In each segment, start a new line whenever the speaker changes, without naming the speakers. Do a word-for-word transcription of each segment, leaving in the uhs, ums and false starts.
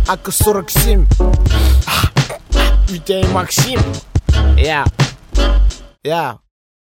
а ка сорок семь. Витя и Максим. Я, я.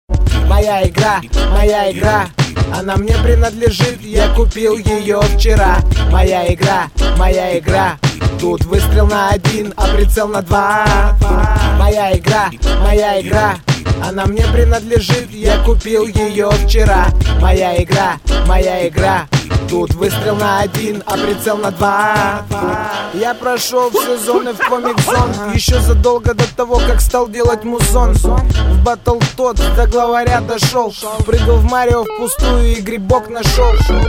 Моя игра, моя игра, она мне принадлежит, я купил ее вчера. Моя игра, моя игра, тут выстрел на один, а прицел на два. Моя игра, моя игра, она мне принадлежит, я купил ее вчера. Моя игра, моя игра, тут выстрел на один, а прицел на два. Я прошел все зоны в комик-зон еще задолго до того, как стал делать музон. В батл тот до главаря дошел, прыгал в Марио впустую и грибок нашел.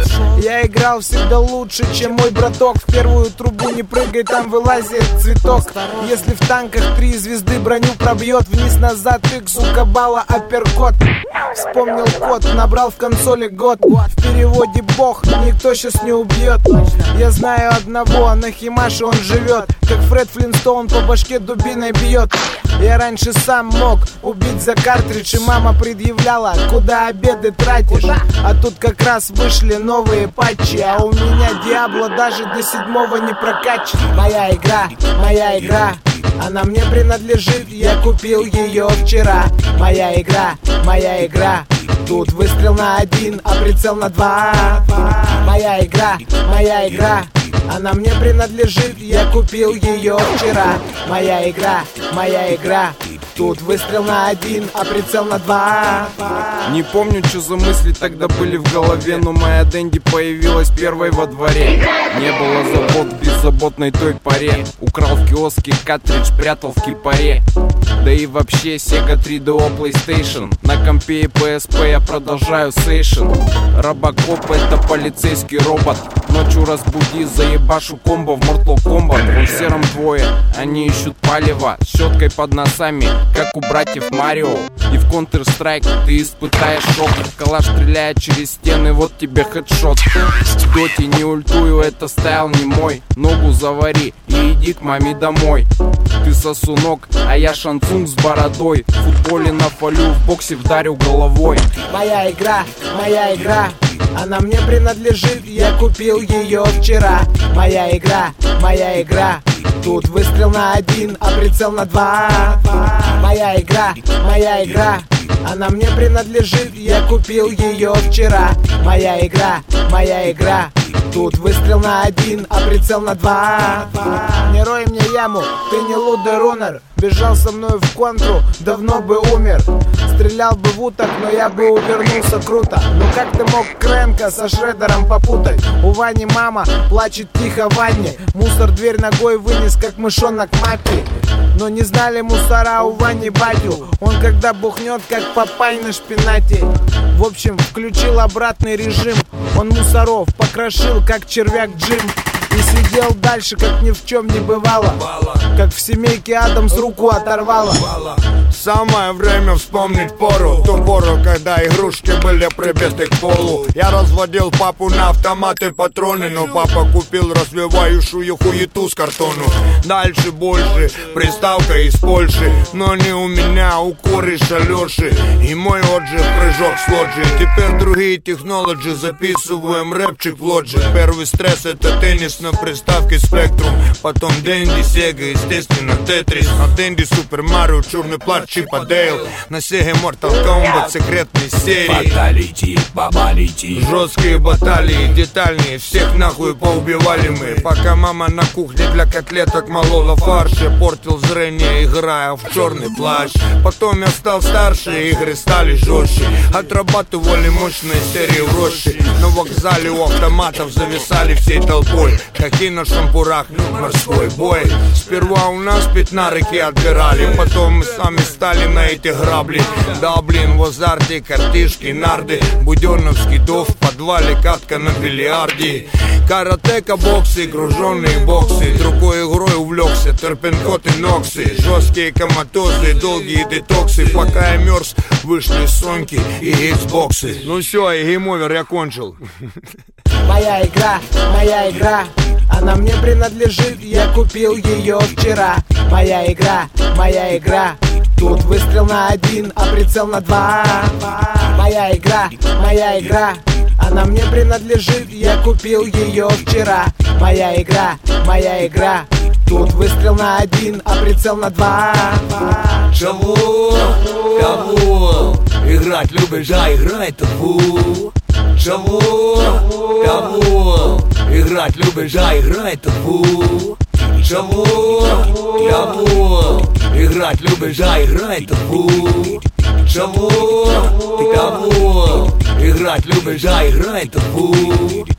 Я играл всегда лучше, чем мой браток. В первую трубу не прыгай, там вылазит цветок. Если в танках три звезды броню пробьет, вниз-назад икс у кабала апперкот. Вспомнил код, набрал в консоли год. В переводе бог, никто сейчас не убьет. Я знаю одного, на Химаше он живет, как Фред Флинстоун по башке дубиной бьет. Я раньше сам мог убить за картридж, и мама предъявляла, куда обеды тратишь. А тут как раз вышли новые патчи, а у меня Диабло даже до седьмого не прокачан. Моя игра, моя игра, она мне принадлежит, я купил ее вчера. Моя игра, моя игра, тут выстрел на один, а прицел на два. Моя игра, моя игра, она мне принадлежит, я купил ее вчера. Моя игра, моя игра, тут выстрел на один, а прицел на два.
Не помню, что за мысли тогда были в голове, но моя Дэнди появилась первой во дворе. Не было забот в беззаботной той поре. Украл в киоске картридж, прятал в кипаре. Да и вообще Sega три ди о PlayStation. На компе и пи эс пи я продолжаю сейшн. Робокоп — это полицейский робот. Ночью разбуди, заебашу комбо в Mortal Kombat. В сером двое, они ищут палево щеткой под носами, как у братьев Марио. И в Counter-Strike ты испытаешь шок. Калаш стреляет через стены, вот тебе хедшот. В доте не ультую, это стайл не мой. Ногу завари и иди к маме домой. Ты сосунок, а я шансунг с бородой. В футболе на фолю, в боксе вдарю головой.
Моя игра, моя игра, она мне принадлежит, я купил ее вчера. Моя игра, моя игра, тут выстрел на один, а прицел на два. Моя игра, моя игра, она мне принадлежит, я купил ее вчера. Моя игра, моя игра, тут выстрел на один, а прицел на два. Не рой мне яму, ты не лудый рунер. Бежал со мной в контру, давно бы умер. Стрелял бы в уток, но я бы увернулся круто. Ну как ты мог Крэнка со Шреддером попутать? У Вани мама плачет тихо в ванне. Мусор дверь ногой вынес, как мышонок мапи. Но не знали мусора у Вани батю. Он когда бухнет, как Папай на шпинате. В общем, включил обратный режим. Он мусоров покрошил, как червяк Джим. И сидел дальше, как ни в чем не бывало. Как в семейке Адамс руку оторвало.
Самое время вспомнить пору. Ту пору, когда игрушки были прибиты к полу. Я разводил папу на автоматы патроны, но папа купил развивающую хуету с картону. Дальше больше, приставка из Польши. Но не у меня, у кореша Лёши. И мой отжиг прыжок с лоджи. Теперь другие технологии, записываем рэпчик в лоджи. Первый стресс — это теннис на приставке Spectrum. Потом Дэнди, Сега, естественно Тетрис. На Дэнди Супер Марио, черный плащ Чипа Дейл. На Сеге Mortal Kombat, секретные серии.
Баталити, бабалити.
Жесткие баталии, детальнее. Всех нахуй поубивали мы. Пока мама на кухне для котлеток молола фарш. Я портил зрение, играя в черный плащ. Потом я стал старше, игры стали жестче. Отрабатывали мощные серии в роще. На вокзале у автоматов зависали всей толпой. Как и на шампурах, морской бой. Сперва у нас пятна реки отбирали. Потом мы сами стали на эти грабли. Да блин, в азарте картишки, нарды. Будённовский дов в подвале, катка на бильярде. Каратека, боксы, груженные боксы. Другой игрой увлекся, терпенкот и ноксы. Жесткие коматозы, долгие детоксы. Пока я мерз, вышли соньки и иксбоксы. Ну все, и геймовер я кончил.
Моя игра, моя игра, она мне принадлежит, я купил ее вчера. Моя игра, моя игра, тут выстрел на один, а прицел на два. Моя игра, моя игра, она мне принадлежит, я купил ее вчера. моя игра, моя игра. Тут выстрел на один, а прицел на два.
Чего? Кого? Играть любишь, а играй табу. Чего? Кого? Играть любишь, а играй табу. Чего? Кого? Играть любишь, а играй табу. Чего? Кого? Играть любишь, а играй табу.